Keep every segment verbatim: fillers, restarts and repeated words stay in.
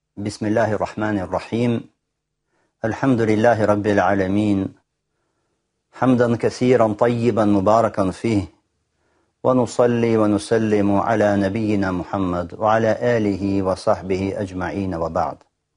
بسم الله الرحمن الرحيم الحمد لله رب العالمين حمدا كثيرا طيبا مباركا فيه ونصلي ونسلم على نبينا Мухаммад وعلى آله وصحبه أجمعين وبعد.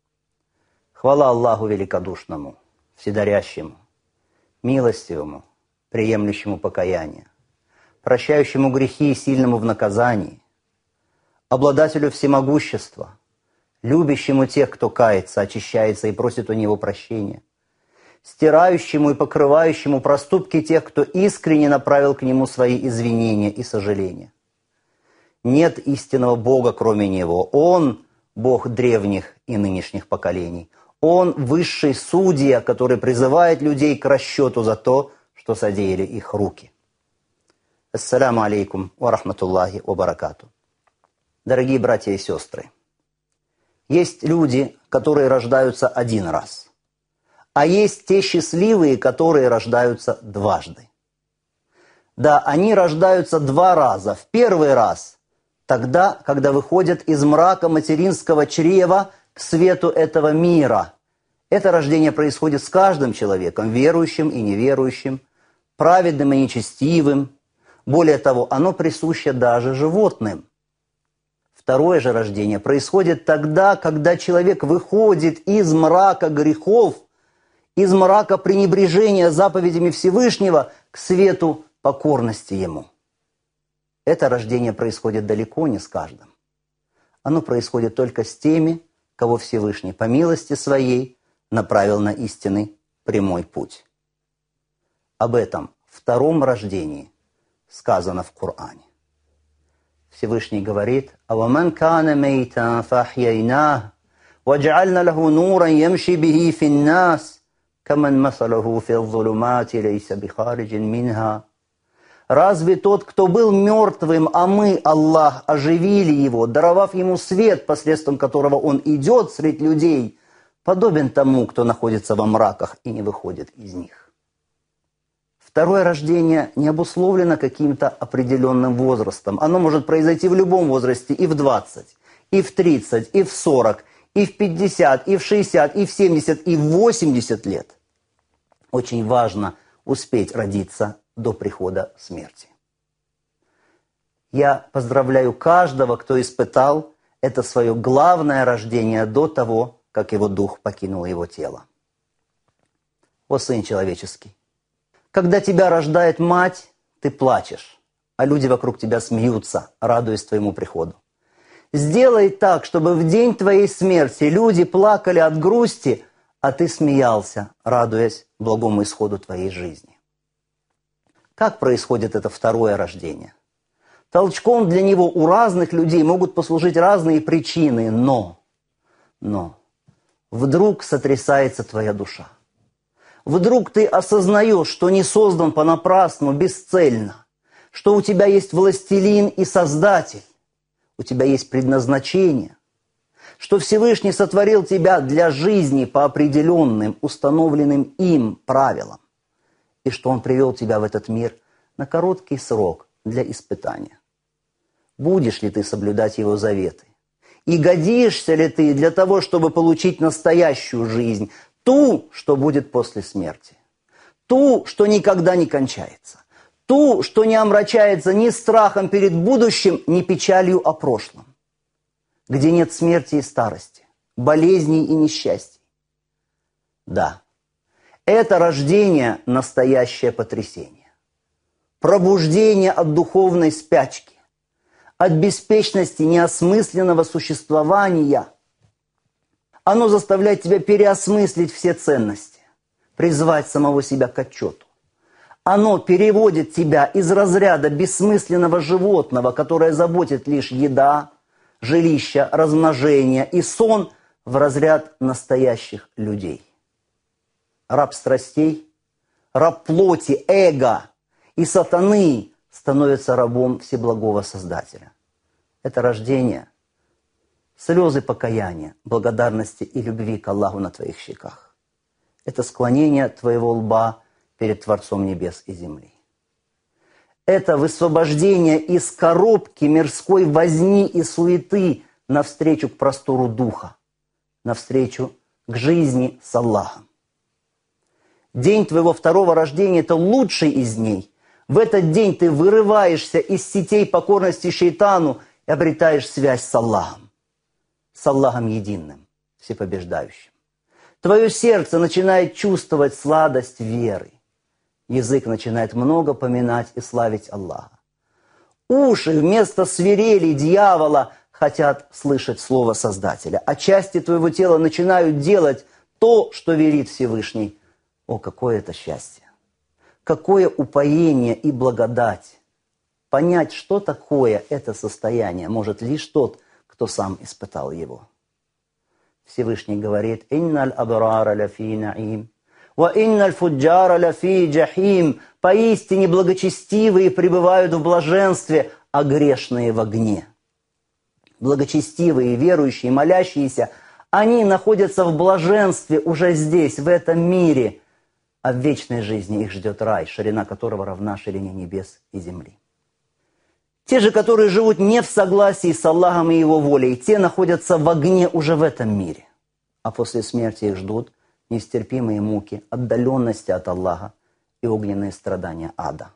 Хвала Аллаху Великодушному, Вседарящему, Милостивому, Приемлющему покаяние, Прощающему грехи и сильному в наказании, Обладателю всемогущества, Любящему тех, кто кается, очищается и просит у Него прощения, стирающему и покрывающему проступки тех, кто искренне направил к Нему свои извинения и сожаления. Нет истинного Бога, кроме Него. Он – Бог древних и нынешних поколений. Он – высший судья, который призывает людей к расчету за то, что содеяли их руки. Ассаляму алейкум ва рахматуллахи ва баракату. Дорогие братья и сестры, есть люди, которые рождаются один раз, а есть те счастливые, которые рождаются дважды. Да, они рождаются два раза. В первый раз тогда, когда выходят из мрака материнского чрева к свету этого мира. Это рождение происходит с каждым человеком, верующим и неверующим, праведным и нечестивым. Более того, оно присуще даже животным. Второе же рождение происходит тогда, когда человек выходит из мрака грехов, из мрака пренебрежения заповедями Всевышнего к свету покорности Ему. Это рождение происходит далеко не с каждым. Оно происходит только с теми, кого Всевышний по милости Своей направил на истинный прямой путь. Об этом втором рождении сказано в Коране. Всевышний говорит: «Аваман кана мейтан фахьяйнах, вадж'альна лаху нуран ямши бихи финнас, каман масалаху фил-зулумати лейса бихариджин минха». Разве тот, кто был мертвым, а мы, Аллах, оживили его, даровав ему свет, посредством которого он идет среди людей, подобен тому, кто находится во мраках и не выходит из них? Второе рождение не обусловлено каким-то определенным возрастом. Оно может произойти в любом возрасте, и в двадцать, и в тридцать, и в сорок, и в пятьдесят, и в шестьдесят, и в семьдесят, и в восемьдесят лет. Очень важно успеть родиться до прихода смерти. Я поздравляю каждого, кто испытал это свое главное рождение до того, как его дух покинул его тело. О, Сын человеческий! Когда тебя рождает мать, ты плачешь, а люди вокруг тебя смеются, радуясь твоему приходу. Сделай так, чтобы в день твоей смерти люди плакали от грусти, а ты смеялся, радуясь благому исходу твоей жизни. Как происходит это второе рождение? Толчком для него у разных людей могут послужить разные причины, но, но вдруг сотрясается твоя душа. Вдруг ты осознаешь, что не создан понапрасну, бесцельно, что у тебя есть властелин и создатель, у тебя есть предназначение, что Всевышний сотворил тебя для жизни по определенным, установленным им правилам, и что Он привел тебя в этот мир на короткий срок для испытания. Будешь ли ты соблюдать Его заветы? И годишься ли ты для того, чтобы получить настоящую жизнь, ту, что будет после смерти, ту, что никогда не кончается, ту, что не омрачается ни страхом перед будущим, ни печалью о прошлом, где нет смерти и старости, болезней и несчастий. Да, это рождение – настоящее потрясение, пробуждение от духовной спячки, от беспечности неосмысленного существования. Оно заставляет тебя переосмыслить все ценности, призвать самого себя к отчету. Оно переводит тебя из разряда бессмысленного животного, которое заботит лишь еда, жилище, размножение и сон, в разряд настоящих людей. Раб страстей, раб плоти, эго и сатаны становится рабом Всеблагого Создателя. Это рождение – слезы покаяния, благодарности и любви к Аллаху на твоих щеках. Это склонение твоего лба перед Творцом небес и земли. Это высвобождение из коробки мирской возни и суеты навстречу к простору духа, навстречу к жизни с Аллахом. День твоего второго рождения – это лучший из дней. В этот день ты вырываешься из сетей покорности шейтану и обретаешь связь с Аллахом. С Аллахом единым, всепобеждающим. Твое сердце начинает чувствовать сладость веры. Язык начинает много поминать и славить Аллаха. Уши вместо свирели дьявола хотят слышать слово Создателя, а части твоего тела начинают делать то, что велит Всевышний. О, какое это счастье! Какое упоение и благодать! Понять, что такое это состояние, может лишь тот, кто сам испытал его. Всевышний говорит: «Инналь абрара лафи наим, ва инналь фуджара лафи джахим». Поистине благочестивые пребывают в блаженстве, а грешные в огне. Благочестивые, верующие, молящиеся, они находятся в блаженстве уже здесь, в этом мире, а в вечной жизни их ждет рай, ширина которого равна ширине небес и земли. Те же, которые живут не в согласии с Аллахом и Его волей, те находятся в огне уже в этом мире. А после смерти их ждут нестерпимые муки, отдаленности от Аллаха и огненные страдания ада.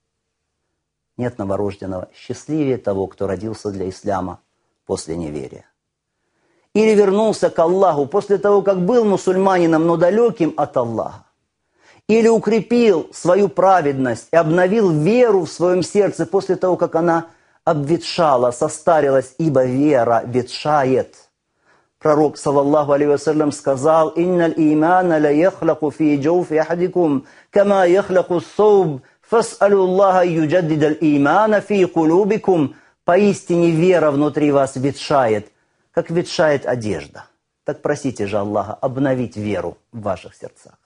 Нет новорожденного счастливее того, кто родился для ислама после неверия. Или вернулся к Аллаху после того, как был мусульманином, но далеким от Аллаха. Или укрепил свою праведность и обновил веру в своем сердце после того, как она обветшала, состарилась, ибо вера ветшает. Пророк, саллаллаху алейхи вассалям, сказал: «Инналь имана ла яхлаку фи джауфи ахадикум, кама яхлаку ссауб, фас'алю Аллаха юджаддидаль имана фи кулубикум». Поистине вера внутри вас ветшает, как ветшает одежда. Так просите же Аллаха обновить веру в ваших сердцах.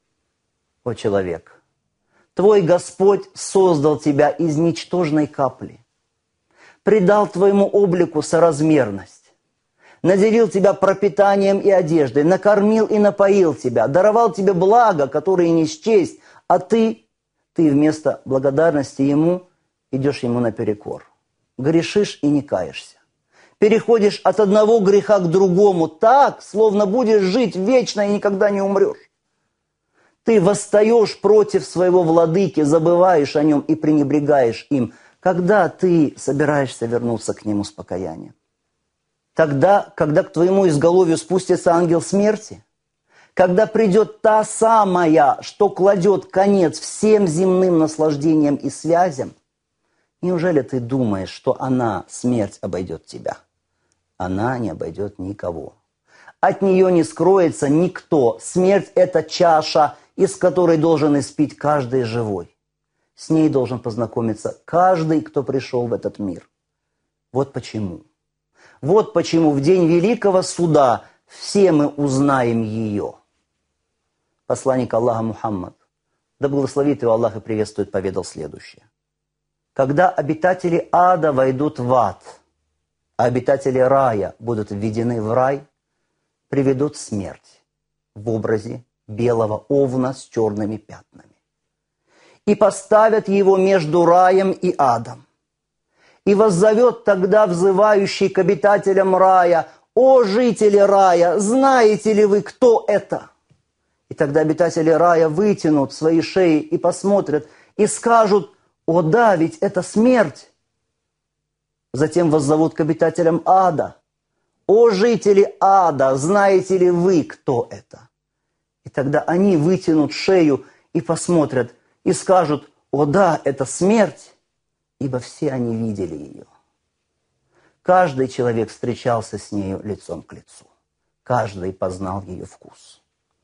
О человек, твой Господь создал тебя из ничтожной капли, придал твоему облику соразмерность, наделил тебя пропитанием и одеждой, накормил и напоил тебя, даровал тебе блага, которые не счесть, а ты, ты вместо благодарности Ему идешь Ему наперекор, грешишь и не каешься. Переходишь от одного греха к другому так, словно будешь жить вечно и никогда не умрешь. Ты восстаешь против своего владыки, забываешь о нем и пренебрегаешь им. Когда ты собираешься вернуться к нему с покаянием? Тогда, когда к твоему изголовью спустится ангел смерти? Когда придет та самая, что кладет конец всем земным наслаждениям и связям? Неужели ты думаешь, что она, смерть, обойдет тебя? Она не обойдет никого. От нее не скроется никто. Смерть – это чаша, из которой должен испить каждый живой. С ней должен познакомиться каждый, кто пришел в этот мир. Вот почему. Вот почему в день великого суда все мы узнаем ее. Посланник Аллаха Мухаммад, да благословит его Аллах и приветствует, поведал следующее. Когда обитатели ада войдут в ад, а обитатели рая будут введены в рай, приведут смерть в образе белого овна с черными пятнами. И поставят его между раем и адом. И воззовет тогда взывающий к обитателям рая: «О, жители рая, знаете ли вы, кто это?» И тогда обитатели рая вытянут свои шеи и посмотрят, и скажут: «О да, ведь это смерть». Затем воззовут к обитателям ада: «О, жители ада, знаете ли вы, кто это?» И тогда они вытянут шею и посмотрят, и скажут: «О да, это смерть», ибо все они видели ее. Каждый человек встречался с нею лицом к лицу. Каждый познал ее вкус.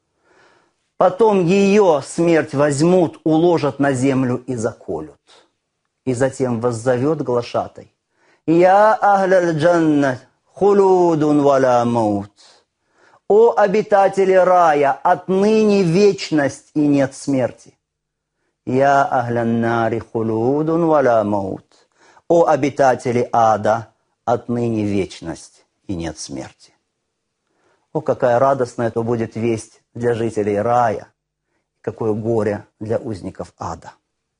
Потом ее, смерть, возьмут, уложат на землю и заколют. И затем воззовет глашатай: «Я ахляль джаннат, хулудун валя маут». «О обитатели рая, отныне вечность и нет смерти». «Я ахлян нари хулудун валя маут». «О обитатели ада, отныне вечность и нет смерти». О, какая радостная это будет весть для жителей рая, какое горе для узников ада.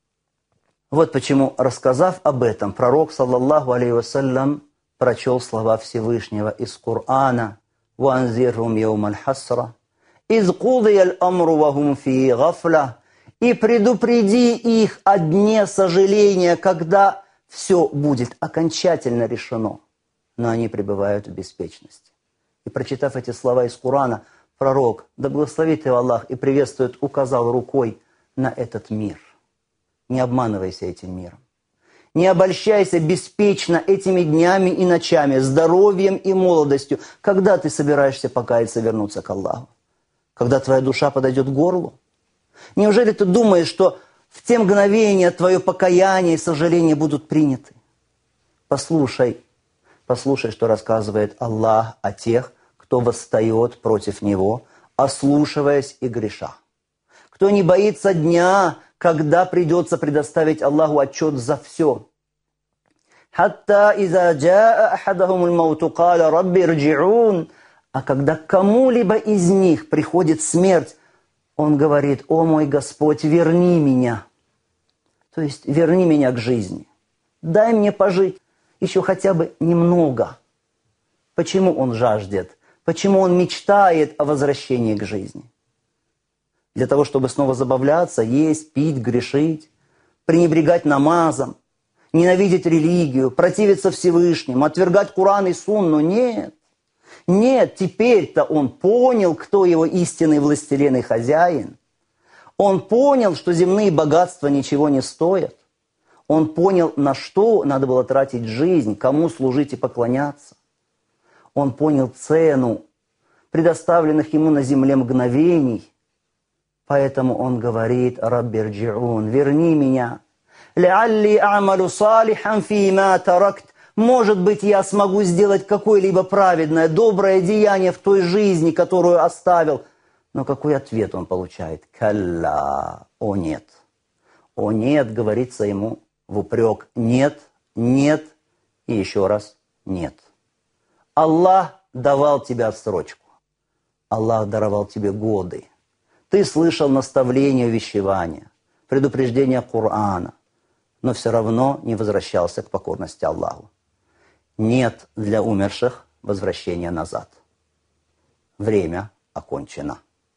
Вот почему, рассказав об этом, пророк, саллаллаху алейхи вассалям, прочел слова Всевышнего из Корана: وأنذرهم يوم الحسرة إذ قضي الأمر وهم في غفلة. И предупреди их о дне сожаления, когда все будет окончательно решено, но они пребывают в беспечности. И прочитав эти слова из Корана, пророк, да благословит его Аллах и приветствует, указал рукой на этот мир. Не обманывайся этим миром. Не обольщайся беспечно этими днями и ночами, здоровьем и молодостью. Когда ты собираешься покаяться и вернуться к Аллаху? Когда твоя душа подойдет к горлу? Неужели ты думаешь, что в те мгновения твое покаяние и сожаление будут приняты? Послушай, послушай, что рассказывает Аллах о тех, кто восстает против Него, ослушиваясь и греша. Кто не боится дня, когда придется предоставить Аллаху отчет за все. «Хатта иза джаа ахадахумул мауту каля рабби рджиун». А когда кому-либо из них приходит смерть, он говорит: «О мой Господь, верни меня». То есть верни меня к жизни. Дай мне пожить еще хотя бы немного. Почему он жаждет? Почему он мечтает о возвращении к жизни? Для того, чтобы снова забавляться, есть, пить, грешить, пренебрегать намазом, ненавидеть религию, противиться Всевышнему, отвергать Коран и Сунну? Нет. Нет, теперь-то он понял, кто его истинный властелин и хозяин. Он понял, что земные богатства ничего не стоят. Он понял, на что надо было тратить жизнь, кому служить и поклоняться. Он понял цену предоставленных ему на земле мгновений. Поэтому он говорит: «Рабби рджиун», верни меня. «Леалли а'малу салихан фима таракт». Может быть, я смогу сделать какое-либо праведное, доброе деяние в той жизни, которую оставил. Но какой ответ он получает? «Калла». О нет. О нет, говорится ему в упрек. Нет, нет и еще раз нет. Аллах давал тебе отсрочку. Аллах даровал тебе годы. Ты слышал наставления, увещевания, предупреждения Корана, но все равно не возвращался к покорности Аллаху. Нет для умерших возвращения назад. Время окончено.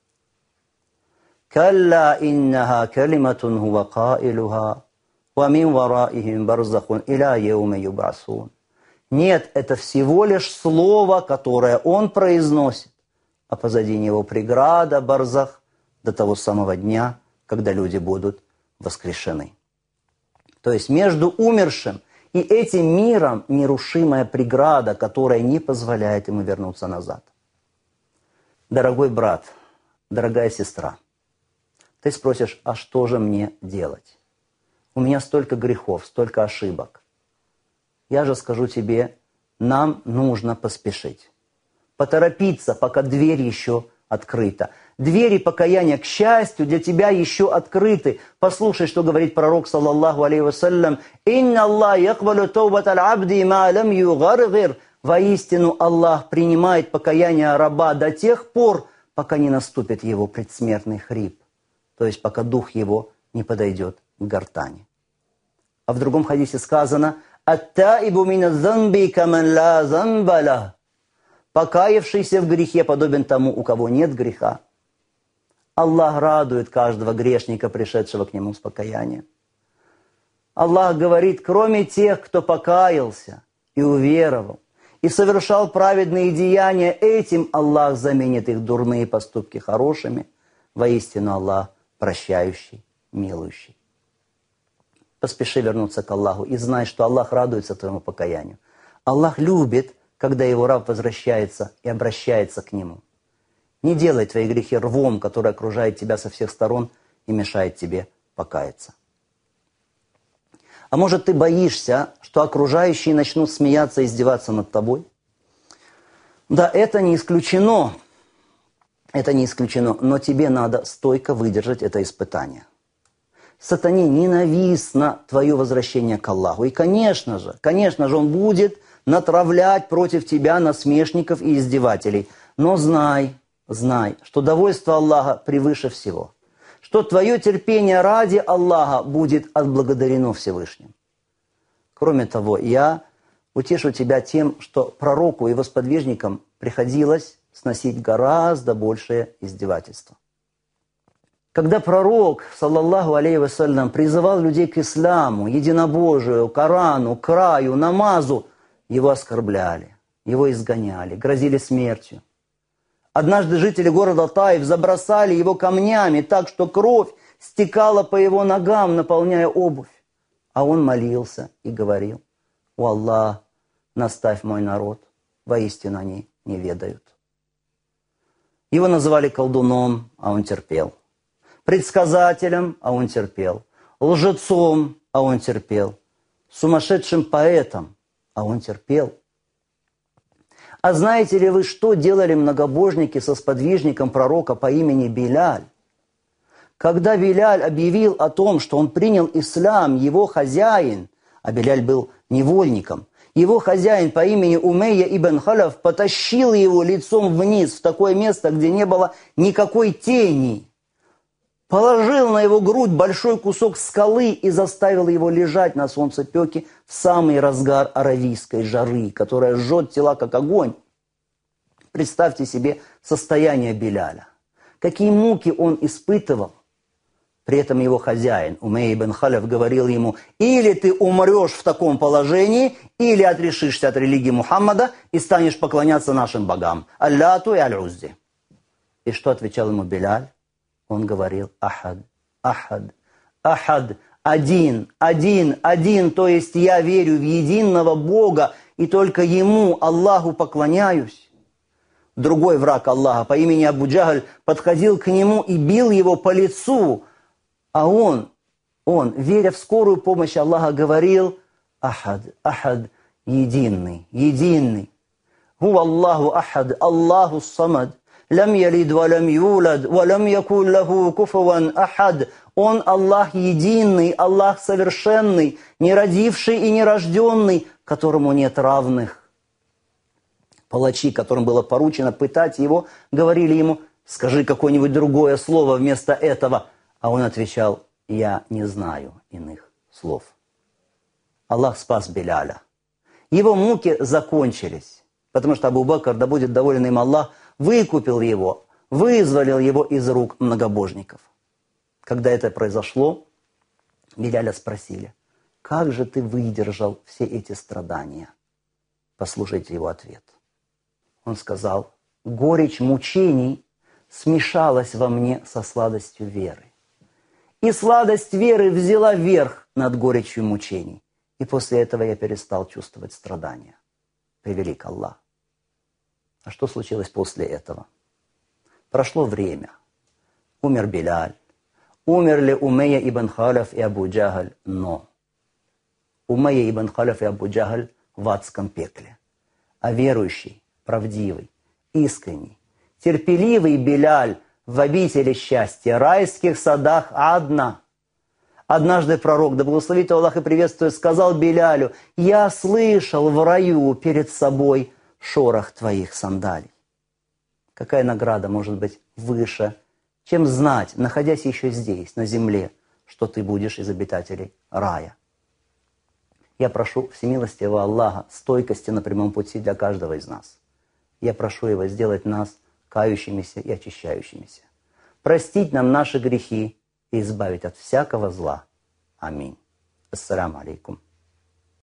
«Калла иннаха калиматун хува каилуха, ва мин вараихим барзахун иля яуми юбасун». Нет, это всего лишь слово, которое он произносит, а позади него преграда, барзах, до того самого дня, когда люди будут воскрешены. То есть между умершим и этим миром нерушимая преграда, которая не позволяет ему вернуться назад. Дорогой брат, дорогая сестра, ты спросишь: а что же мне делать? У меня столько грехов, столько ошибок. Я же скажу тебе, нам нужно поспешить. Поторопиться, пока дверь еще открыта. Двери покаяния, к счастью, для тебя еще открыты. Послушай, что говорит пророк, саллаллаху алейхи вассалям: «Инна Аллах якбалу таубат аль-абди ма лам югаргир». Воистину Аллах принимает покаяние раба до тех пор, пока не наступит его предсмертный хрип. То есть пока дух его не подойдет к гортани. А в другом хадисе сказано: «Ат-таибу мина занби каман ла занба лах». Покаявшийся в грехе подобен тому, у кого нет греха. Аллах радует каждого грешника, пришедшего к Нему с покаянием. Аллах говорит: кроме тех, кто покаялся и уверовал, и совершал праведные деяния, этим Аллах заменит их дурные поступки хорошими. Воистину Аллах прощающий, милующий. Поспеши вернуться к Аллаху и знай, что Аллах радуется твоему покаянию. Аллах любит, когда его раб возвращается и обращается к Нему. Не делай твои грехи рвом, который окружает тебя со всех сторон и мешает тебе покаяться. А может, ты боишься, что окружающие начнут смеяться и издеваться над тобой? Да, это не исключено. Это не исключено, но тебе надо стойко выдержать это испытание. Сатане ненавистно твое возвращение к Аллаху. И, конечно же, конечно же, он будет натравлять против тебя насмешников и издевателей. Но знай, знай, что довольство Аллаха превыше всего. Что твое терпение ради Аллаха будет отблагодарено Всевышним. Кроме того, я утешу тебя тем, что пророку и его сподвижникам приходилось сносить гораздо большее издевательство. Когда пророк, саллаллаху алейхи вассалям, призывал людей к исламу, единобожию, Корану, краю, намазу, его оскорбляли, его изгоняли, грозили смертью. Однажды жители города Таиф забросали его камнями так, что кровь стекала по его ногам, наполняя обувь. А он молился и говорил: «О Аллах, наставь мой народ, воистину они не ведают». Его называли колдуном, а он терпел. Предсказателем, а он терпел. Лжецом, а он терпел. Сумасшедшим поэтом, а он терпел. А знаете ли вы, что делали многобожники со сподвижником пророка по имени Биляль? Когда Биляль объявил о том, что он принял ислам, его хозяин, а Биляль был невольником, его хозяин по имени Умейя ибн Халяф потащил его лицом вниз в такое место, где не было никакой тени, положил на его грудь большой кусок скалы и заставил его лежать на солнцепеке в самый разгар аравийской жары, которая жжет тела как огонь. Представьте себе состояние Биляля. Какие муки он испытывал. При этом его хозяин, Умей ибн Халяф, говорил ему: или ты умрешь в таком положении, или отрешишься от религии Мухаммада и станешь поклоняться нашим богам, Аллату и Аль-Уззи. И что отвечал ему Биляль? Он говорил: Ахад, Ахад, Ахад, один, один, один, то есть я верю в единого Бога и только Ему, Аллаху, поклоняюсь. Другой враг Аллаха по имени Абу Джахаль подходил к нему и бил его по лицу, а он, он, веря в скорую помощь Аллаха, говорил: Ахад, Ахад, единый, единый. Ху Аллаху Ахад, Аллаху Самад. Лям ялид ва лям юлад, ва лям якун лаху куфуан ахад. Он Аллах единый, Аллах совершенный, не родивший и не рожденный, которому нет равных. Палачи, которым было поручено пытать его, говорили ему: скажи какое-нибудь другое слово вместо этого. А он отвечал: я не знаю иных слов. Аллах спас Биляля. Его муки закончились, потому что Абу Бакр, да будет доволен им Аллах, выкупил его, вызволил его из рук многобожников. Когда это произошло, Биляля спросили: как же ты выдержал все эти страдания? Послушайте его ответ. Он сказал: горечь мучений смешалась во мне со сладостью веры. И сладость веры взяла верх над горечью мучений. И после этого я перестал чувствовать страдания. Превелик Аллах. А что случилось после этого? Прошло время. Умер Биляль. Умерли Умейя ибн Халяф и Абу Джахаль, но Умейя ибн Халяф и Абу Джахаль в адском пекле. А верующий, правдивый, искренний, терпеливый Биляль в обители счастья, райских садах Адна. Однажды пророк, да благословит Аллах и приветствует, сказал Билялю: я слышал в раю перед собой шорох твоих сандалий. Какая награда может быть выше, чем знать, находясь еще здесь, на земле, что ты будешь из обитателей рая? Я прошу всемилостивого Аллаха стойкости на прямом пути для каждого из нас. Я прошу Его сделать нас кающимися и очищающимися, простить нам наши грехи и избавить от всякого зла. Аминь. Ассаляму алейкум.